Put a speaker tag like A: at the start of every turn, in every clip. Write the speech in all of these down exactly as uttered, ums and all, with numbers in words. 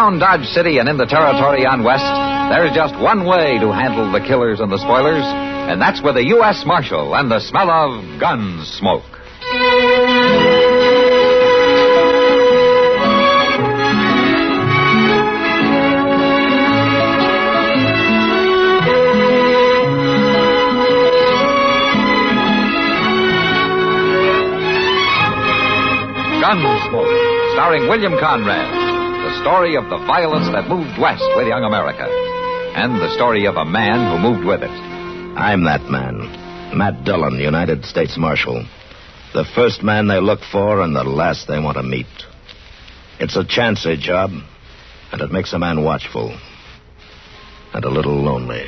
A: Around Dodge City and in the territory on West, there's just one way to handle the killers and the spoilers, and that's with a U S Marshal and the smell of gun smoke. Gunsmoke, starring William Conrad. The story of the violence that moved west with young America. And the story of a man who moved with it.
B: I'm that man. Matt Dillon, United States Marshal. The first man they look for and the last they want to meet. It's a chancy job, and it makes a man watchful. And a little lonely.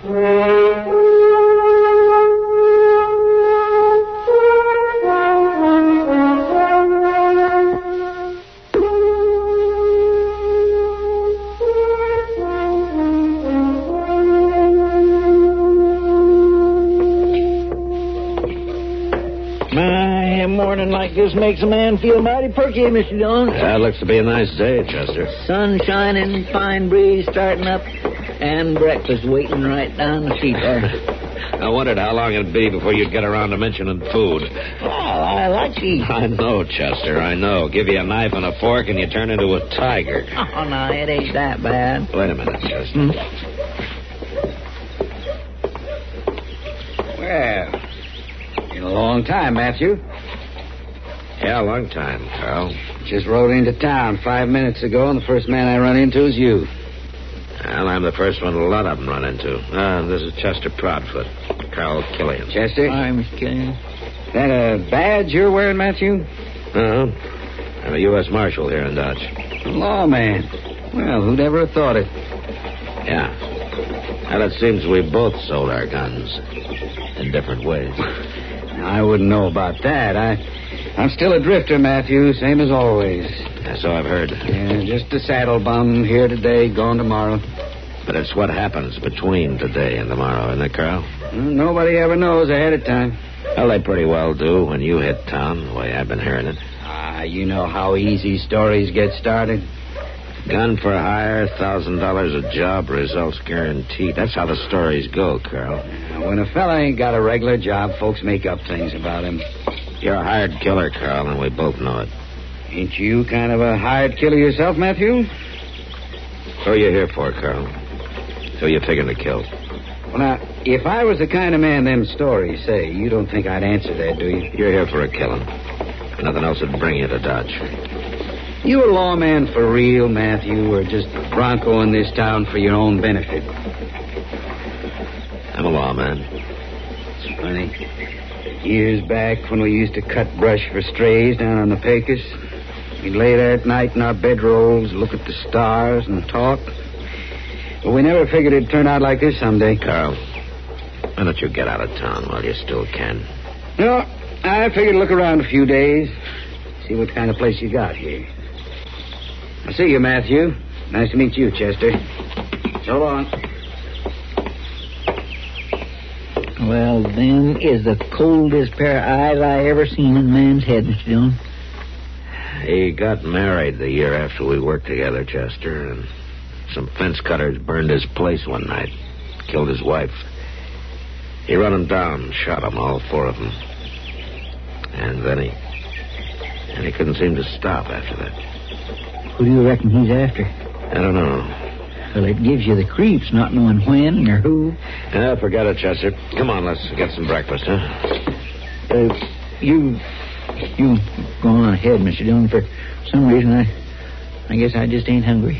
C: Like this makes a man feel mighty perky, Mister Jones.
D: Yeah, it looks to be a nice day, Chester.
C: Sun shining, fine breeze starting up, and breakfast waiting right down the street there.
D: I wondered how long it'd be before you'd get around to mentioning food.
C: Oh, I like to eat.
D: I know, Chester, I know. Give you a knife and a fork and you turn into a tiger.
C: Oh, no, it ain't that bad.
D: Wait a minute, Chester.
C: Hmm?
E: Well, in a long time, Matthew.
D: Yeah, a long time, Carl.
E: Just rode into town five minutes ago, and the first man I run into is you.
D: Well, I'm the first one a lot of them run into. Uh, this is Chester Proudfoot, Carl Killian.
E: Chester?
C: Hi, Mister Killian.
E: Is that a badge you're wearing, Matthew?
D: Uh-huh. I'm a U S Marshal here in Dodge.
E: A lawman. Well, who'd ever have thought it?
D: Yeah. Well, it seems we both sold our guns in different ways.
E: I wouldn't know about that. I... I'm still a drifter, Matthew, same as always.
D: Yeah, so I've heard.
E: Yeah, just a saddle bum, here today, gone tomorrow.
D: But it's what happens between today and tomorrow, isn't it, Carl?
E: Well, nobody ever knows ahead of time.
D: Well, they pretty well do when you hit town, the way I've been hearing it.
E: Ah, you know how easy stories get started.
D: Gun for hire, one thousand dollars a job, results guaranteed. That's how the stories go, Carl.
E: Now, when a fella ain't got a regular job, folks make up things about him.
D: You're a hired killer, Carl, and we both know it.
E: Ain't you kind of a hired killer yourself, Matthew?
D: Who are you here for, Carl? Who you figuring to kill?
E: Well, now, if I was the kind of man them stories say, you don't think I'd answer that, do you?
D: You're here for a killing. Nothing else would bring you to Dodge.
E: You a lawman for real, Matthew, or just broncoing this town for your own benefit?
D: I'm a lawman.
E: It's funny. Years back when we used to cut brush for strays down on the Pecos, we'd lay there at night in our bedrolls, look at the stars and talk. But we never figured it'd turn out like this someday.
D: Carl, why don't you get out of town while you still can?
E: No, I figured to look around a few days, see what kind of place you got here. I'll see you, Matthew. Nice to meet you, Chester. So long.
C: Well, them is the coldest pair of eyes I ever seen in a man's head, Mister Dillon.
D: He got married the year after we worked together, Chester, and some fence cutters burned his place one night, killed his wife. He run them down, shot them, all four of them. And then he... and he couldn't seem to stop after that.
C: Who do you reckon he's after?
D: I don't know.
C: Well, it gives you the creeps, not knowing when or who.
D: Yeah, forget it, Chester. Come on, let's get some breakfast, huh?
C: Uh, you... you go on ahead, Mister Dillon. For some reason, I... I guess I just ain't hungry.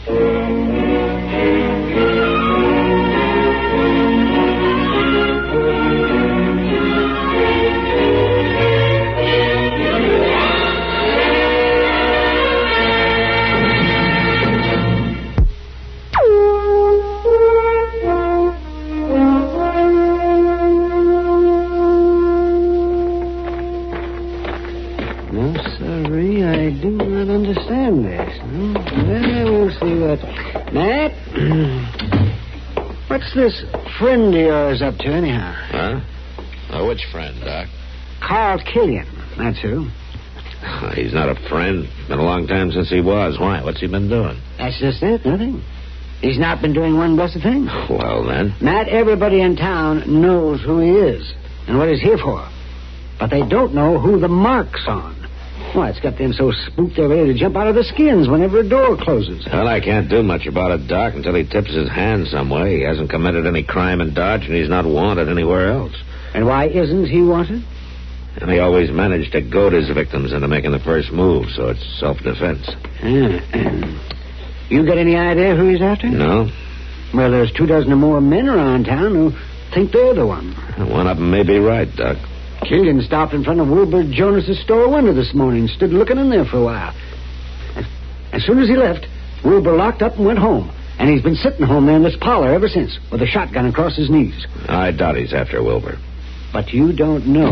E: What's this friend of yours up to, anyhow?
D: Huh? Oh, which friend, Doc?
E: Carl Killian, that's who.
D: He's not a friend. Been a long time since he was. Why? What's he been doing?
E: That's just it, nothing. He's not been doing one blessed thing.
D: Well, then.
E: Not everybody in town knows who he is and what he's here for. But they don't know who the mark's on. Why, it's got them so spooked they're ready to jump out of their skins whenever a door closes.
D: Well, I can't do much about it, Doc, until he tips his hand some way. He hasn't committed any crime in Dodge, and he's not wanted anywhere else.
E: And why isn't he wanted?
D: And he always managed to goad his victims into making the first move, so it's self-defense.
E: Yeah. You got any idea who he's after?
D: No.
E: Well, there's two dozen or more men around town who think they're the one.
D: One of them may be right, Doc.
E: Killian stopped in front of Wilbur Jonas's store window this morning, stood looking in there for a while. As soon as he left, Wilbur locked up and went home. And he's been sitting home there in this parlor ever since, with a shotgun across his knees.
D: I doubt he's after Wilbur.
E: But you don't know.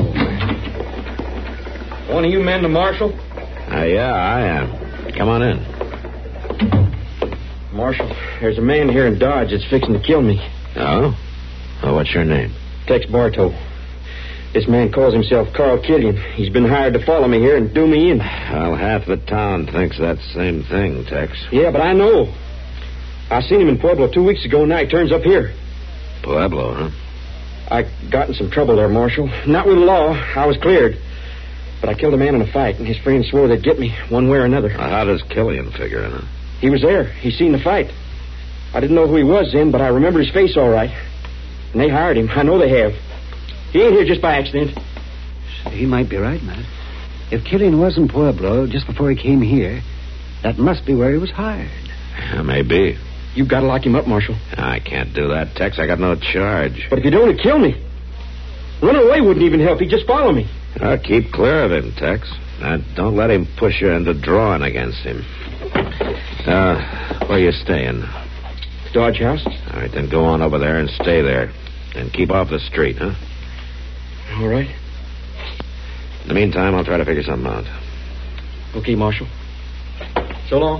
F: One of you men the marshal?
D: Uh, yeah, I am. Come on in.
F: Marshal, there's a man here in Dodge that's fixing to kill me.
D: Oh? Oh, what's your name?
F: Tex Bartow. This man calls himself Carl Killian. He's been hired to follow me here and do me in.
D: Well, half the town thinks that same thing, Tex.
F: Yeah, but I know. I seen him in Pueblo two weeks ago, and now he turns up here.
D: Pueblo, huh?
F: I got in some trouble there, Marshal. Not with the law. I was cleared. But I killed a man in a fight, and his friends swore they'd get me one way or another.
D: Well, how does Killian figure in it?
F: He was there. He seen the fight. I didn't know who he was then, but I remember his face all right. And they hired him. I know they have. He ain't here just by accident.
E: He might be right, Matt. If Killian was in Pueblo just before he came here, that must be where he was hired.
D: Yeah, maybe.
F: You've got to lock him up, Marshal.
D: I can't do that, Tex. I got no charge.
F: But if you don't, he'd kill me. Running away wouldn't even help. He'd just follow me.
D: Uh, keep clear of him, Tex. Uh, don't let him push you into drawing against him. Uh, where you staying?
F: Dodge House.
D: All right, then go on over there and stay there. And keep off the street, huh?
F: All right.
D: In the meantime, I'll try to figure something out.
F: Okay, Marshal. So long.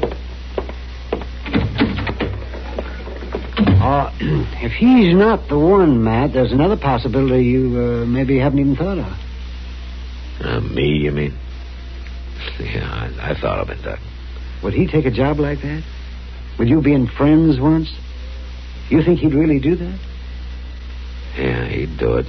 E: Uh, if he's not the one, Matt, there's another possibility you uh, maybe haven't even thought of.
D: Uh, me, you mean? Yeah, I, I thought of it, Doc.
E: Would he take a job like that? With you being friends once? You think he'd really do that?
D: Yeah, he'd do it.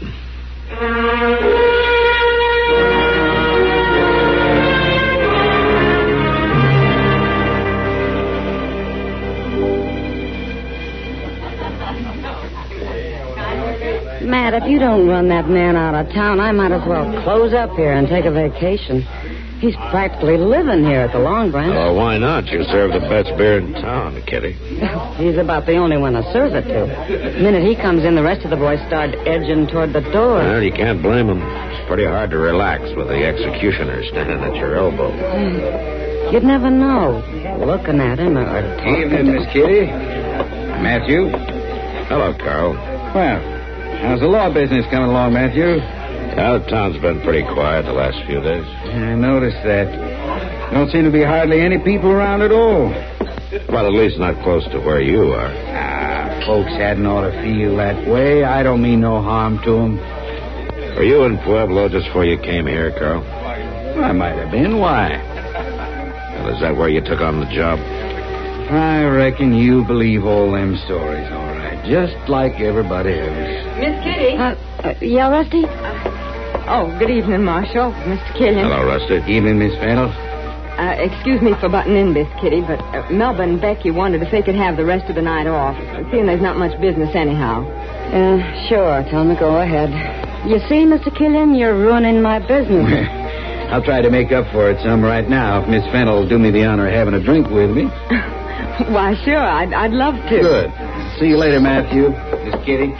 G: Matt, if you don't run that man out of town, I might as well close up here and take a vacation. He's practically living here at the Long Branch.
D: Oh, why not? You serve the best beer in town, Kitty.
G: He's about the only one to serve it to. The minute he comes in, the rest of the boys start edging toward the door.
D: Well, you can't blame him. It's pretty hard to relax with the executioner standing at your elbow.
G: You'd never know, looking at him or talking
C: Evening,
G: to
C: Miss
G: him.
C: Kitty. Matthew.
D: Hello, Carl.
C: Well, how's the law business coming along, Matthew?
D: Yeah, the town's been pretty quiet the last few days.
C: I noticed that. Don't seem to be hardly any people around at all.
D: Well, at least not close to where you are.
C: Ah, folks hadn't ought to feel that way. I don't mean no harm to them.
D: Were you in Pueblo just before you came here, Carl?
C: I might have been. Why?
D: Well, is that where you took on the job?
C: I reckon you believe all them stories, all right. Just like everybody else.
H: Miss Kitty?
G: Uh, uh, yeah, Rusty?
H: Oh, good evening, Marshal. Mister Killian.
D: Hello, Rusty.
C: Evening, Miss Fennel.
H: Uh, excuse me for butting in, Miss Kitty, but uh, Melba and Becky wondered if they could have the rest of the night off. Seeing there's not much business anyhow.
G: Uh, sure, tell me, go ahead. You see, Mister Killian, you're ruining my business.
C: I'll try to make up for it some right now if Miss Fennel will do me the honor of having a drink with me.
H: Why, sure, I'd, I'd love to.
C: Good. See you later, Matthew. Miss Kitty.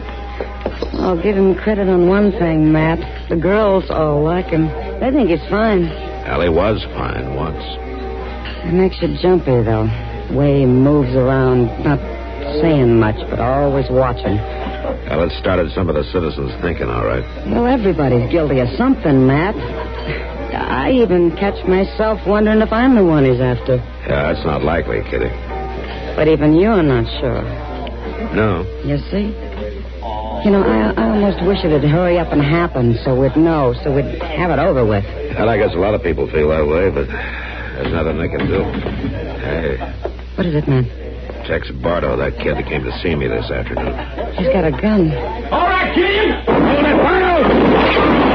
G: I'll give him credit on one thing, Matt. The girls all like him. They think he's fine.
D: Allie was fine once.
G: It makes you jumpy, though. The way he moves around, not saying much, but always watching.
D: Well, it started some of the citizens thinking, all right.
G: Well, everybody's guilty of something, Matt. I even catch myself wondering if I'm the one he's after.
D: Yeah, that's not likely, Kitty.
G: But even you're not sure.
D: No.
G: You see? You know, I, I almost wish it'd hurry up and happen so we'd know, so we'd have it over with.
D: Well, I guess a lot of people feel that way, but there's nothing they can do. Hey.
G: What is it, man?
D: Tex Bardo, that kid that came to see me this afternoon.
G: He's got a gun.
F: All right, Killian! Hold it, Bardo!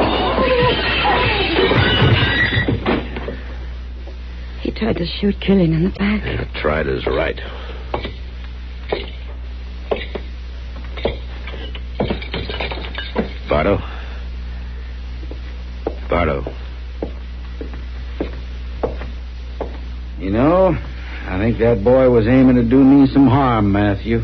G: He tried to shoot Killian in the back.
D: Yeah, tried is right. Bardo? Bardo.
E: You know, I think that boy was aiming to do me some harm, Matthew.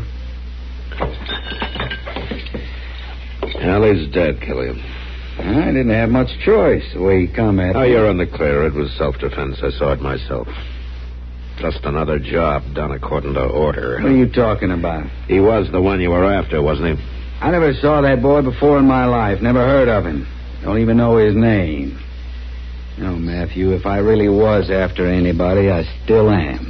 D: Well, he's dead, Killian.
E: I didn't have much choice the way he come at
D: Oh,
E: me.
D: you're in the clear. It was self-defense. I saw it myself. Just another job done according to order.
E: What are you talking about?
D: He was the one you were after, wasn't he?
E: I never saw that boy before in my life. Never heard of him. Don't even know his name. You know, Matthew, if I really was after anybody, I still am.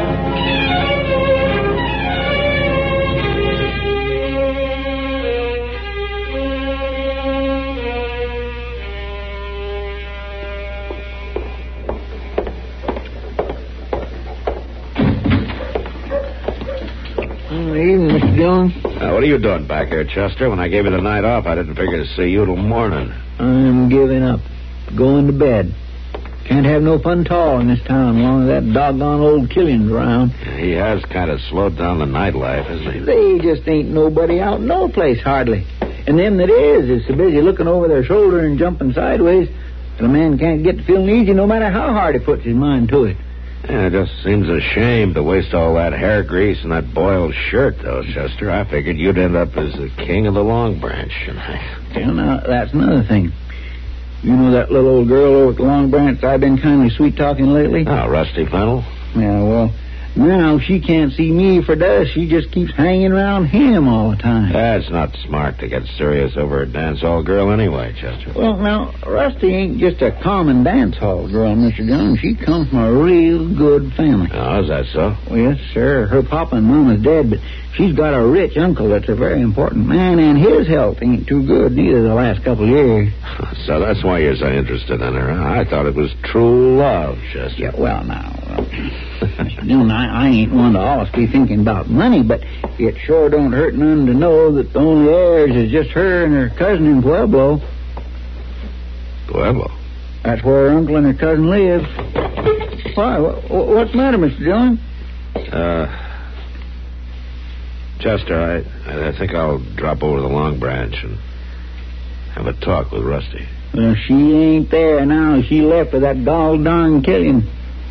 C: Evening, Mister Dillon.
D: Now, what are you doing back here, Chester? When I gave you the night off, I didn't figure to see you till morning.
C: I'm giving up. Going to bed. Can't have no fun at all in this town as long as that doggone old Killian's around.
D: He has kind of slowed down the nightlife, hasn't he?
C: They just ain't nobody out in no place, hardly. And them that is is so busy looking over their shoulder and jumping sideways that a man can't get to feeling easy no matter how hard he puts his mind to it.
D: Yeah, it just seems a shame to waste all that hair grease and that boiled shirt, though, Chester. I figured you'd end up as the king of the Long Branch. And I...
C: Well, now, that's another thing. You know that little old girl over at the Long Branch I've been kind of sweet-talking lately?
D: Oh, Rusty Fennel?
C: Yeah, well, now she can't see me for dust. She just keeps hanging around him all the time.
D: That's not smart to get serious over a dance-hall girl anyway, Chester.
C: Well, now, Rusty ain't just a common dance-hall girl, Mister Jones. She comes from a real good family.
D: Oh, is that so?
C: Well, yes, sir. Her papa and mama's dead, but she's got a rich uncle that's a very important man, and his health ain't too good neither the last couple of years.
D: So that's why you're so interested in her. Huh? I thought it was true love, Chester.
C: Yeah, well, now, well, Mister Jones, I, I ain't one to always be thinking about money, but it sure don't hurt none to know that the only heirs is just her and her cousin in Pueblo.
D: Pueblo?
C: That's where her uncle and her cousin live. Why? What's the matter, Mister Dillon?
D: Uh... Chester, I, I think I'll drop over to the Long Branch and have a talk with Rusty.
C: Well, she ain't there now. She left with that gall darn Killian.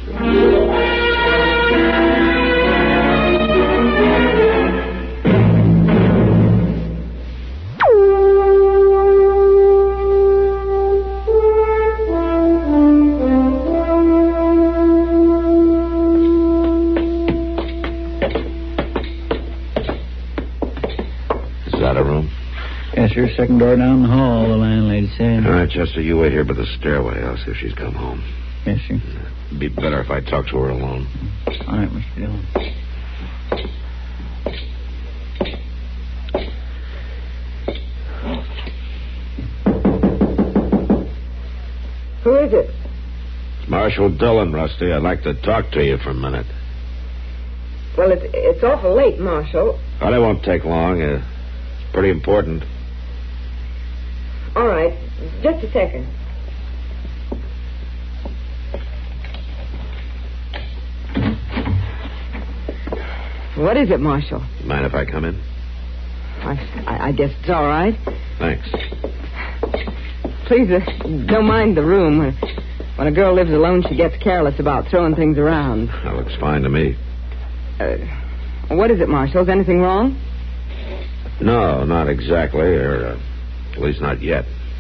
C: Yes, sir. Second door down the hall, the landlady said.
D: All right, Chester, you wait here by the stairway. I'll see if she's come home.
C: Yes, sir.
D: It'd be better if I talked to her alone.
C: All right, Mister Dillon.
H: Who is it?
D: It's Marshal Dillon, Rusty. I'd like to talk to you for a minute.
H: Well, it's, it's awful late, Marshal.
D: Well, it won't take long. Uh, it's pretty important.
H: All right. Just a second. What is it, Marshal?
D: Mind if I come in?
H: I, I, I guess it's all right.
D: Thanks.
H: Please, uh, don't mind the room. When, when a girl lives alone, she gets careless about throwing things around.
D: That looks fine to me.
H: Uh, what is it, Marshal? Is anything wrong?
D: No, not exactly, or uh, at least not yet.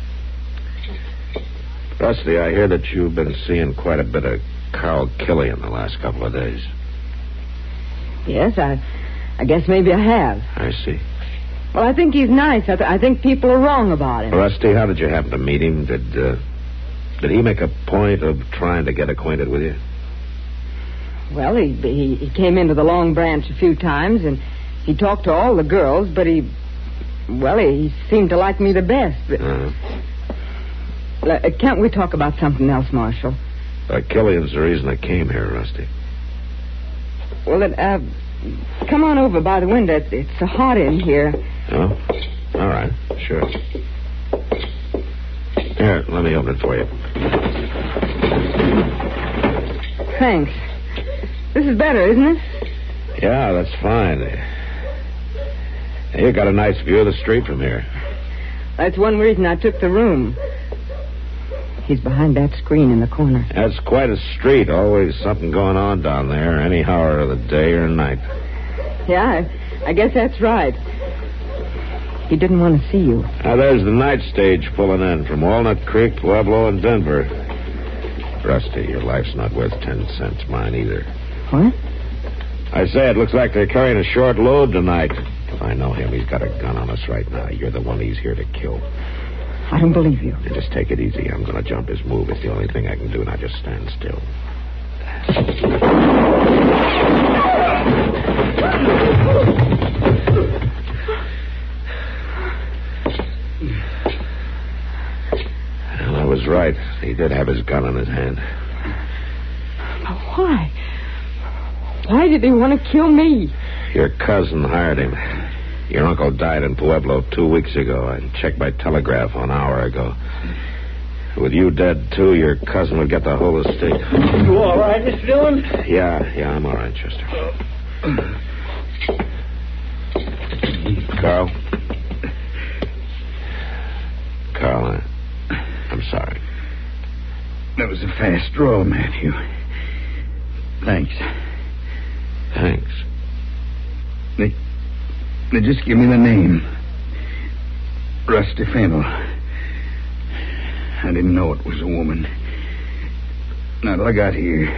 D: Rusty, I hear that you've been seeing quite a bit of Carl Killian the last couple of days.
H: Yes, I, I guess maybe I have.
D: I see.
H: Well, I think he's nice. I, th- I think people are wrong about him.
D: Rusty, how did you happen to meet him? Did uh, did he make a point of trying to get acquainted with you?
H: Well, he, he he came into the Long Branch a few times, and he talked to all the girls, but he Well, he seemed to like me the best. But...
D: Uh,
H: Uh, can't we talk about something else, Marshal?
D: uh, Killian's the reason I came here, Rusty.
H: Well, it, uh, come on over by the window. It's, it's so hot in here.
D: Oh? All right, sure. Here, let me open it for you.
H: Thanks. This is better, isn't it?
D: Yeah, that's fine. You got a nice view of the street from here.
H: That's one reason I took the room. He's behind that screen in the corner.
D: That's quite a street. Always something going on down there, any hour of the day or night.
H: Yeah, I, I guess that's right. He didn't want to see you.
D: Now, there's the night stage pulling in from Walnut Creek, Pueblo, and Denver. Rusty, your life's not worth ten cents. Mine either.
H: What?
D: I say, it looks like they're carrying a short load tonight. If I know him, he's got a gun on us right now. You're the one he's here to kill.
H: I don't believe you.
D: Now, just take it easy. I'm going to jump his move. It's the only thing I can do. Now, just stand still. Well, I was right. He did have his gun in his hand.
H: But why? Why did he want to kill me?
D: Your cousin hired him. Your uncle died in Pueblo two weeks ago. I checked by telegraph an hour ago. With you dead, too, your cousin would get the whole estate.
C: You all right, Mister Dillon?
D: Yeah, yeah, I'm all right, Chester. Carl? Carl, I, I'm sorry.
E: That was a fast draw, Matthew. Thanks.
D: Thanks.
E: They, they just give me the name. Rusty Fennel. I didn't know it was a woman. Not till I got here.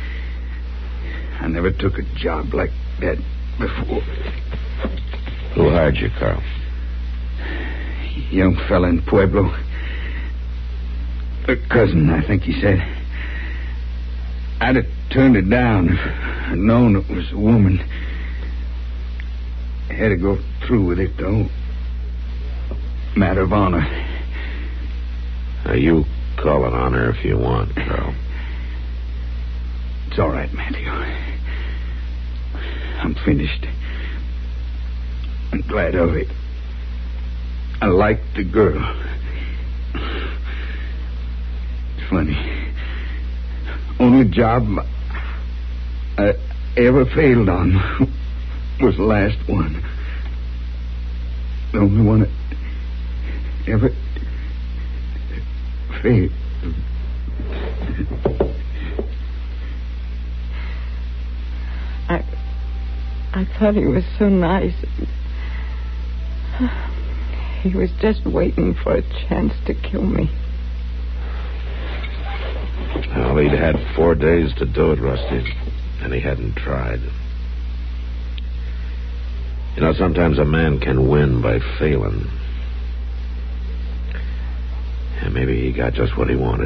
E: I never took a job like that before.
D: Who hired you, Carl?
E: Young fella in Pueblo. A cousin, I think he said. I'd have turned it down if I'd known it was a woman. I had to go through with it, though. Matter of honor.
D: Now, you call it honor if you want, Carl.
E: It's all right, Matthew. I'm finished. I'm glad of it. I like the girl. It's funny. Only job I ever failed on was the last one. The only one I ever failed.
H: I, I thought he was so nice. He was just waiting for a chance to kill me.
D: Well, he'd had four days to do it, Rusty, and he hadn't tried. You know, sometimes a man can win by failing. And maybe he got just what he wanted.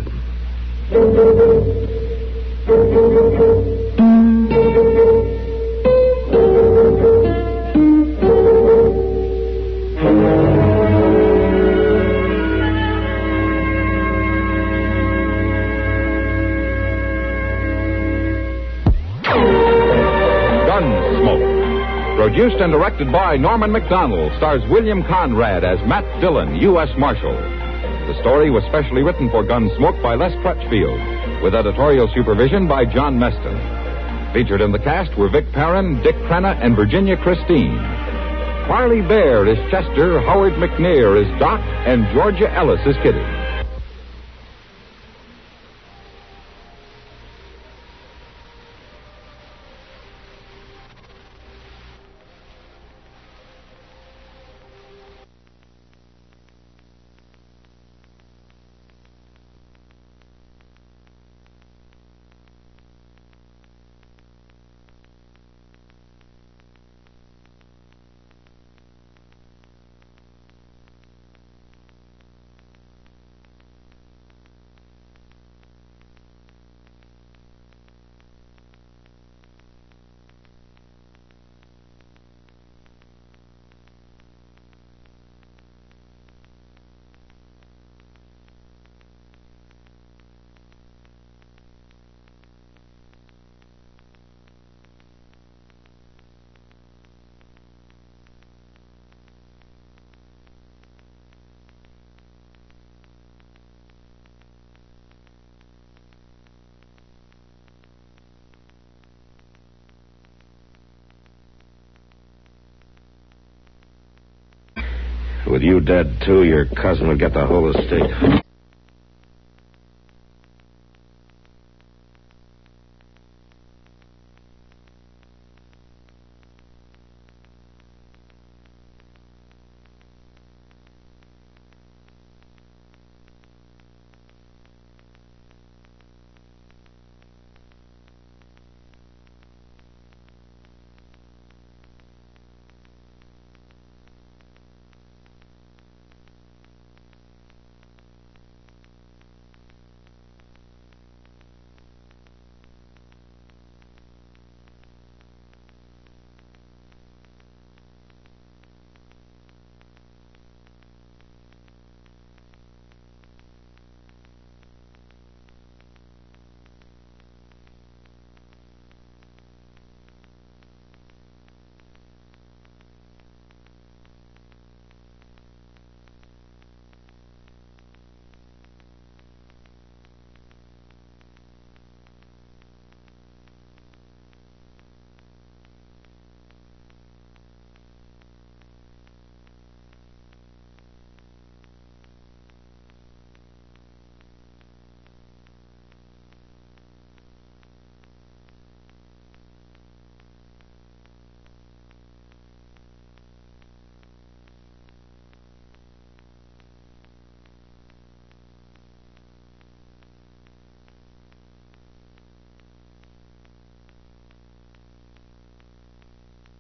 A: Produced and directed by Norman Macdonald, stars William Conrad as Matt Dillon, U S Marshal. The story was specially written for Gunsmoke by Les Crutchfield, with editorial supervision by John Meston. Featured in the cast were Vic Perrin, Dick Crenna, and Virginia Christine. Parley Bear is Chester, Howard McNair is Doc, and Georgia Ellis is Kitty.
D: With you dead, too, your cousin would get the whole estate.